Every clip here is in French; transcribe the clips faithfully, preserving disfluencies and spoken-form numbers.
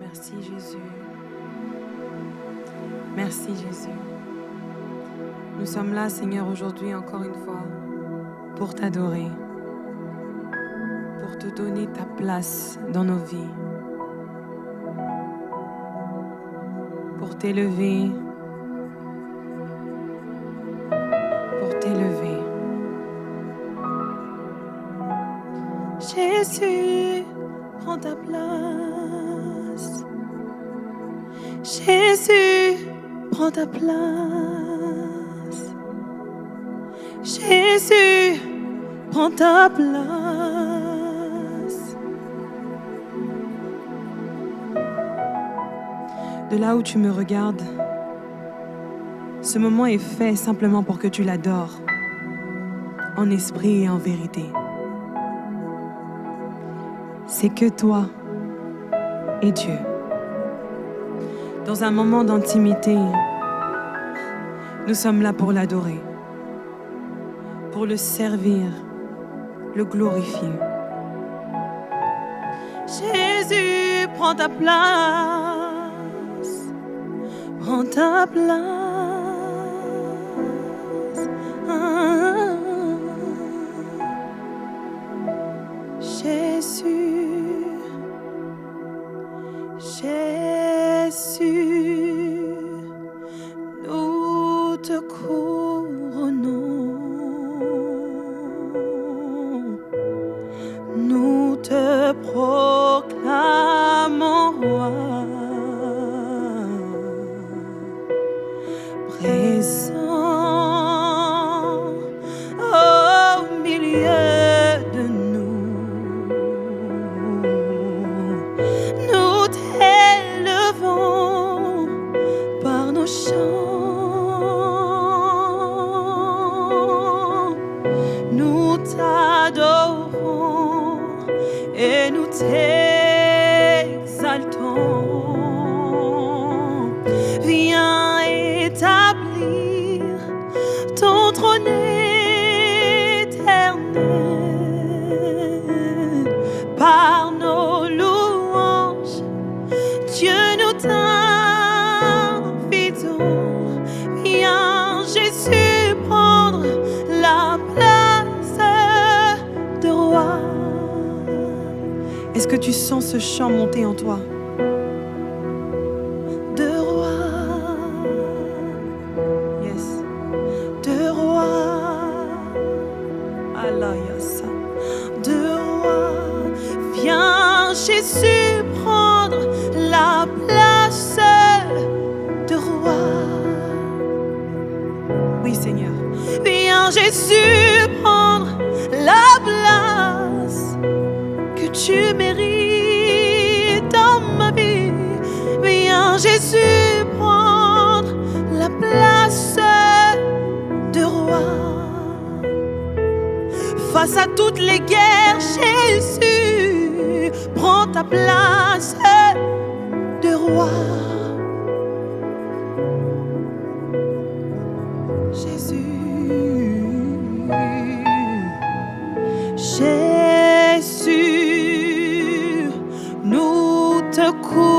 Merci Jésus. Merci Jésus. Nous sommes là, Seigneur, aujourd'hui encore une fois, pour t'adorer, pour te donner ta place dans nos vies, pour t'élever, pour t'élever. Jésus, prends ta place. Jésus, prends ta place. Jésus, prends ta place. De là où tu me regardes, ce moment est fait simplement pour que tu l'adores, en esprit et en vérité. C'est que toi et Dieu. Dans un moment d'intimité, nous sommes là pour l'adorer, pour le servir, le glorifier. Jésus, prends ta place, prends ta place. Ah, Jésus, Jésus, nous te couronnons, nous te proclamons roi, présent au milieu de nous. Nous t'élevons par nos chants, nous t'adorons et nous t'exaltons. Viens établir ton trône éternel par nos louanges. Dieu, nous t'invitons. Viens, Jésus, prendre la place de roi. Est-ce que tu sens ce chant monter en toi? De roi, yes, de roi, Allah yassa, de roi. Viens, Jésus, prendre la place de roi. Oui, Seigneur. Viens, Jésus, prendre la place que tu mérites dans ma vie. Viens, Jésus, prendre la place de roi. Face à toutes les guerres, Jésus, prends ta place de roi. Jésus, Jésus, nous te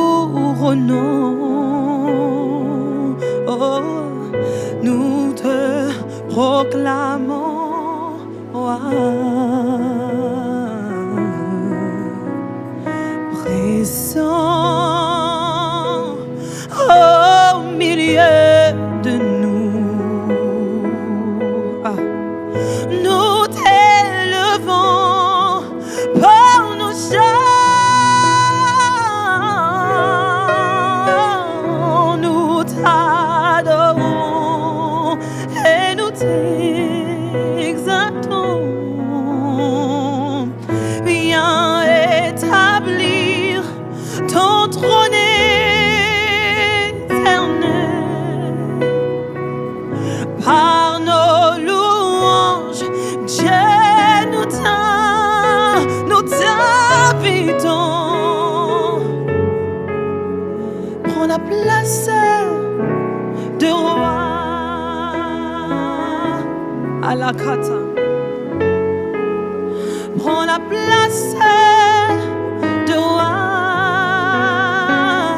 couronnons, oh, nous te proclamons roi, présent au milieu de nous. Ah. Nous t'élevons par nos chants, nous t'adorons et nous t'exaltons. Viens établir ton trône éternel par nos louanges. Dieu, nous t'in- nous t'invitons. Prends la place de roi. À la kata. Prends la place de roi.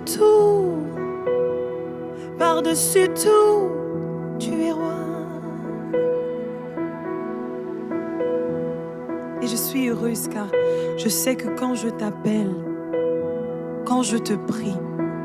tout, par-dessus tout, tu es roi. Et je suis heureuse car je sais que quand je t'appelle, quand je te prie,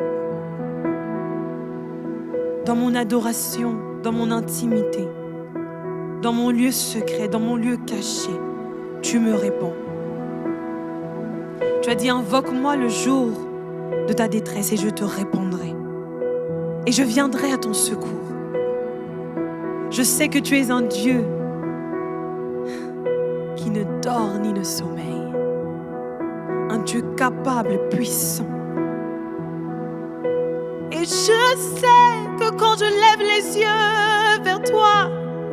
dans mon adoration, dans mon intimité, dans mon lieu secret, dans mon lieu caché, tu me réponds. Tu as dit, invoque-moi le jour de ta détresse et je te répondrai. Et je viendrai à ton secours. Je sais que tu es un Dieu qui ne dort ni ne sommeille. Un Dieu capable, puissant. Et je sais que quand je lève les yeux vers toi,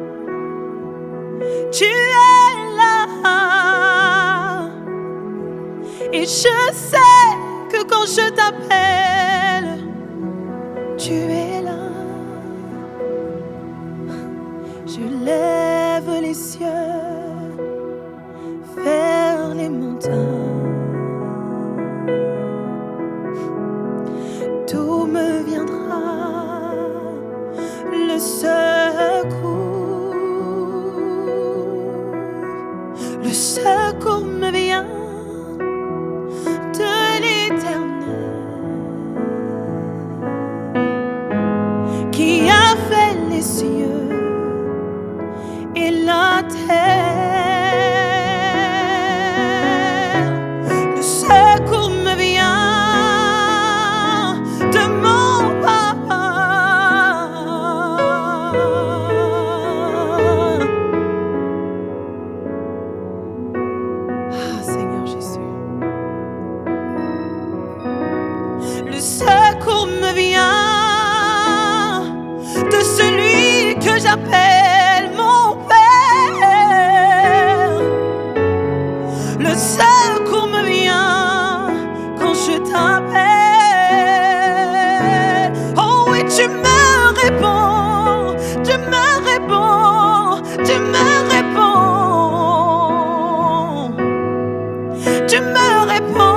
tu es là. Et je sais que quand je t'appelle, tu es là. Je lève les cieux vers les montagnes. D'où me viendra le secours? Le secours me vient de l'Éternel qui a fait les cieux et la terre. Le secours me vient de mon papa. Ah Seigneur Jésus, le secours me vient de celui que j'appelle mon Père. Le secours me vient quand je t'appelle. Oh oui, tu me réponds, tu me réponds, tu me réponds, tu me réponds.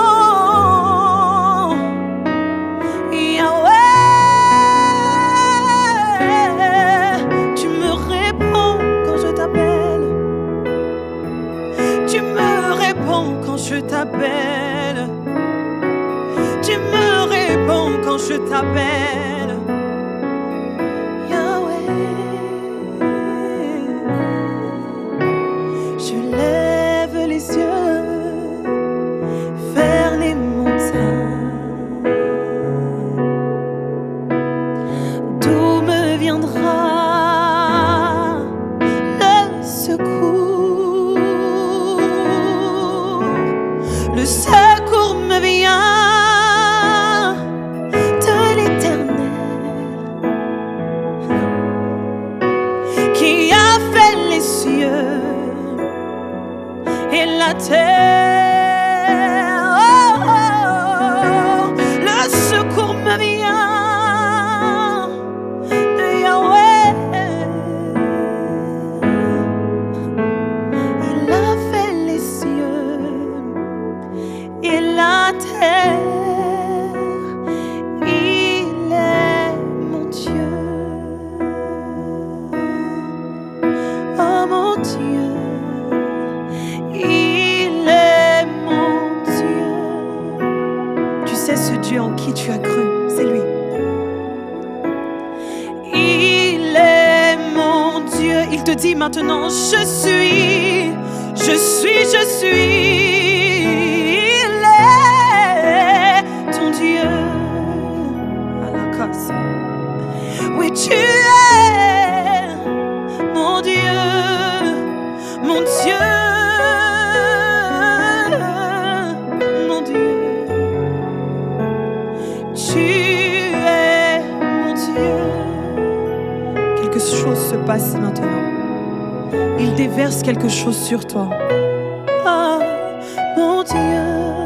Je t'appelle, tu me réponds quand je t'appelle, Yahweh. Je lève les yeux vers les montagnes. D'où me viendra le secours? Le secours me vient de l'Éternel qui a fait les cieux et la terre. Oh, oh, oh. Le secours me vient de Yahweh. Il a fait les cieux et la terre, il est mon Dieu. Oh mon Dieu, il est mon Dieu. Tu sais ce Dieu en qui tu as cru, c'est lui. Il est mon Dieu. Il te dit maintenant, je suis, je suis, je suis. Oui, tu es mon Dieu, mon Dieu, mon Dieu. Tu es mon Dieu. Quelque chose se passe maintenant. Il déverse quelque chose sur toi. Ah, mon Dieu.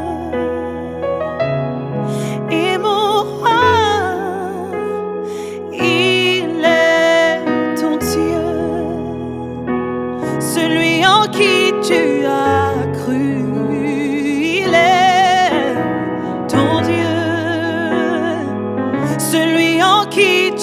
Qui tu as cru, il est ton Dieu.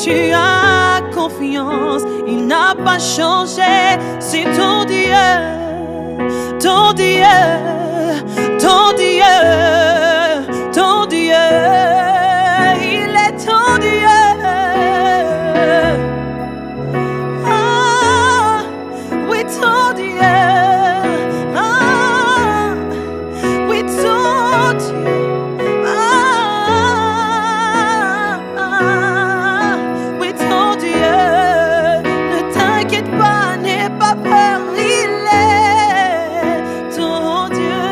tu as confiance, il n'a pas changé, c'est ton Dieu, ton Dieu, ton Dieu, ton Dieu, il est ton Dieu. Ah, oui, ton Dieu. Ah, oui, ton Dieu. Ah, ah, oui, ton Dieu. Ne t'inquiète pas, n'aie pas peur, il est ton Dieu.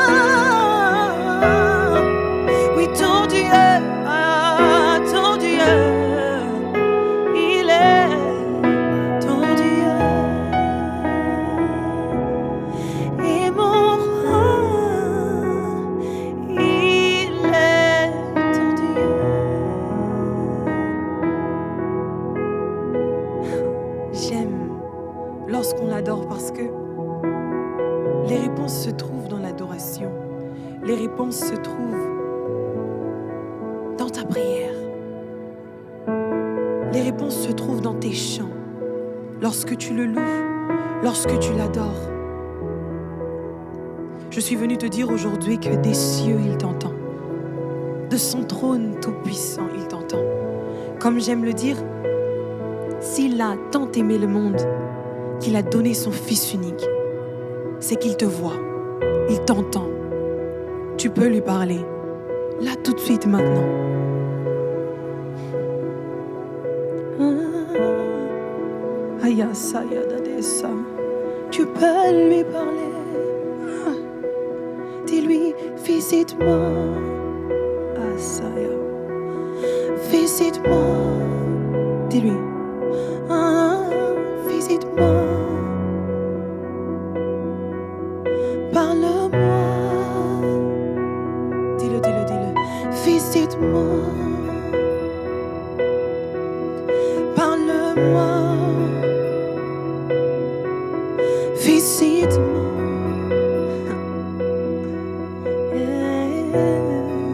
Ah, oui, ton Dieu. Ah, ton Dieu. Il est ton Dieu. Et mon roi, il est ton Dieu. J'aime lorsqu'on l'adore parce que les réponses se trouvent dans l'adoration. Les réponses se trouvent dans ta prière. Les réponses se trouvent dans tes chants. Lorsque tu le loues, lorsque tu l'adores. Je suis venue te dire aujourd'hui que des cieux, il t'entend. De son trône tout-puissant, il t'entend. Comme j'aime le dire, s'il a tant aimé le monde qu'il a donné son Fils unique, c'est qu'il te voit, il t'entend. Tu peux lui parler, là tout de suite maintenant. Ah, aya, saya, dadesa. Tu peux lui parler. Ah, dis-lui, visite-moi. Asaya, visite-moi. Dis-lui, ah, visite-moi. Parle-moi. Dis-le, dis-le, dis-le. Visite-moi. Parle-moi. Visite-moi. Yeah.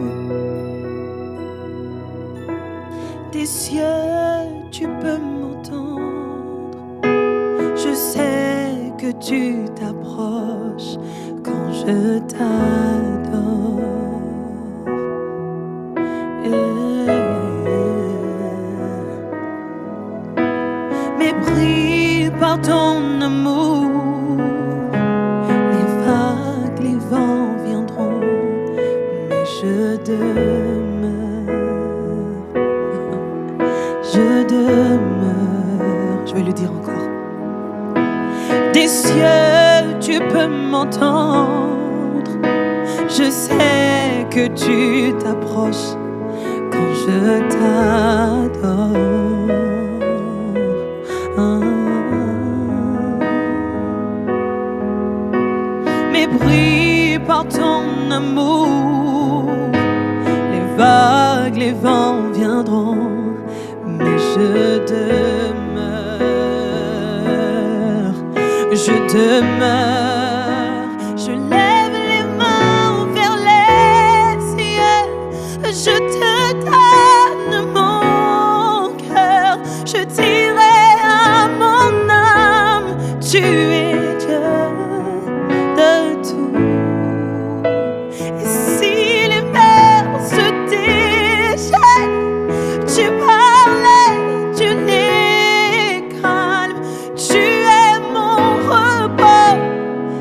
Des cieux, tu peux m'entendre. Je sais que tu t'approches quand je t'adore. Mépris par ton amour, les vagues, les vents viendront, mais je demeure, je demeure. Je vais le dire encore. Des cieux, tu peux m'entendre. Je sais que tu t'approches quand je t'adore. Ah. Mépris par ton amour, les vagues, les vents viendront, mais je demeure, je demeure. Je lève les mains vers les cieux, je te donne mon cœur, je dirai à mon âme, tu es Dieu de tout. Et si les mers se déchaînent, tu parlais, tu n'es calme, tu es mon repos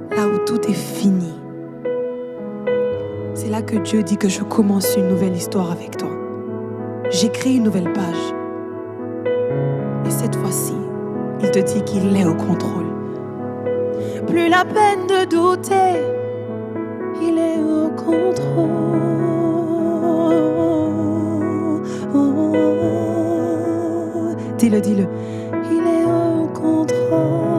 là où tout est fini, c'est là que Dieu dit que je commence une nouvelle histoire avec toi. J'écris une nouvelle page. Et cette fois-ci, il te dit qu'il est au contrôle. Plus la peine de douter, il est au contrôle. Dis-le, dis-le. Il est au contrôle.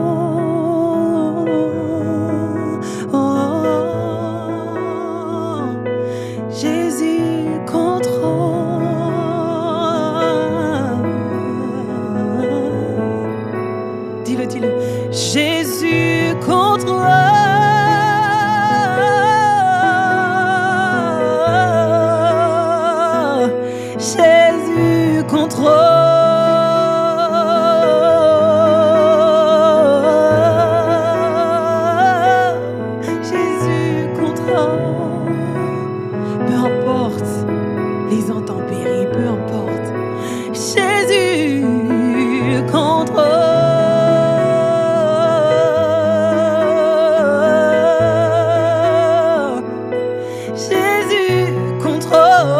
Jésus contrôle. Dis-le, dis-le. Jésus contrôle. Jésus contrôle. Les intempéries, peu importe. Jésus contrôle. Jésus contrôle.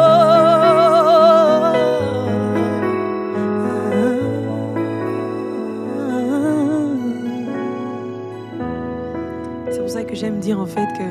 C'est pour ça que j'aime dire en fait que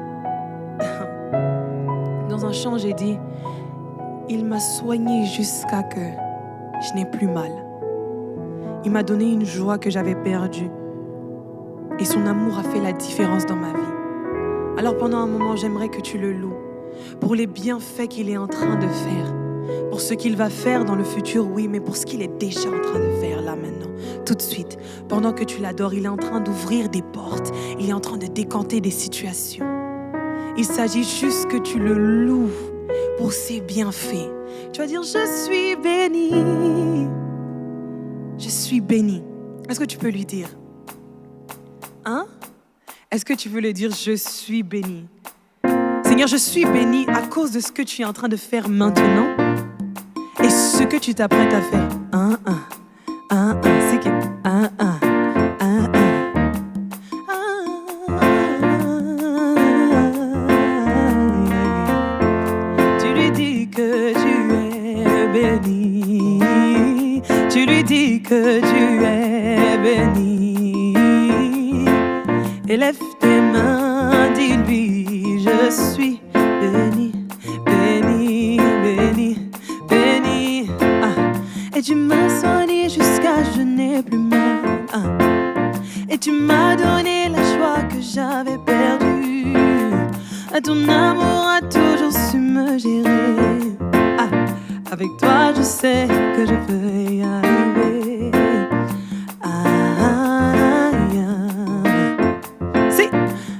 dans un chant j'ai dit: il m'a soigné jusqu'à que je n'ai plus mal. Il m'a donné une joie que j'avais perdue. Et son amour a fait la différence dans ma vie. Alors pendant un moment, j'aimerais que tu le loues pour les bienfaits qu'il est en train de faire. Pour ce qu'il va faire dans le futur, oui, mais pour ce qu'il est déjà en train de faire là maintenant, tout de suite. Pendant que tu l'adores, il est en train d'ouvrir des portes. Il est en train de décanter des situations. Il s'agit juste que tu le loues pour ses bienfaits. Tu vas dire: je suis béni. Je suis béni. Est-ce que tu peux lui dire? Hein? Est-ce que tu veux lui dire: je suis béni? Seigneur, je suis béni à cause de ce que tu es en train de faire maintenant et ce que tu t'apprêtes à faire. Un, un, un, un, c'est que un, un, un, un. Que tu es béni, tu lui dis que tu es béni. Élève tes mains, dis-lui: je suis béni, béni, béni, béni. Ah. Et tu m'as soigné jusqu'à je n'ai plus mal. Ah. Et tu m'as donné la joie que j'avais perdue. Ton amour a toujours su me gérer. Ah, avec toi, je sais que je peux y arriver. Aïe, si.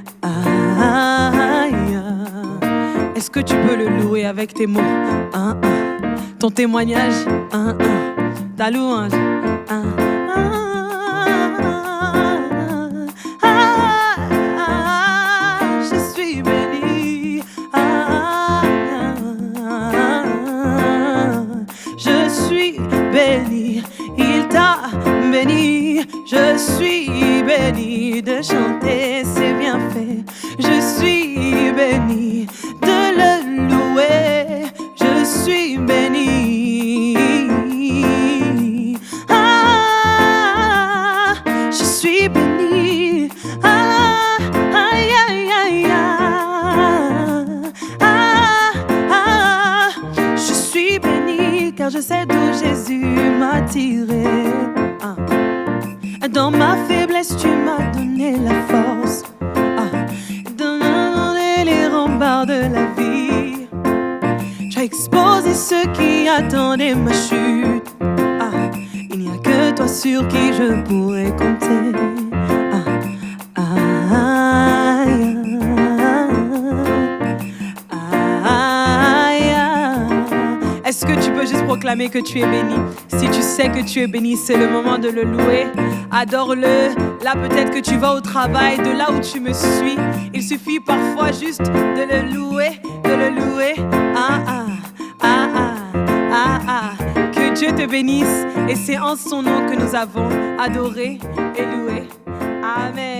Aïe. Est-ce que tu peux le louer avec tes mots? Un, un. Ton témoignage? Un, un. Ta louange? Un, un. Béni, il t'a béni. Je suis béni de chanter ses bienfaits. Je suis béni de le louer. Je suis béni. Ah, je suis béni. Ah, aïe, aïe, aïe, ah, ah, je suis béni car je sais d'où Jésus m'a tiré. Ah. Dans ma faiblesse, tu m'as donné la force. Ah. Dans les remparts de la vie, tu as exposé ceux qui attendaient ma chute. Ah. Il n'y a que toi sur qui je pourrais compter. Ah. Ah. Est-ce que tu peux juste proclamer que tu es béni? Si tu sais que tu es béni, c'est le moment de le louer. Adore-le. Là, peut-être que tu vas au travail, de là où tu me suis. Il suffit parfois juste de le louer, de le louer. Ah, ah, ah, ah, ah, ah. Que Dieu te bénisse. Et c'est en son nom que nous avons adoré et loué. Amen.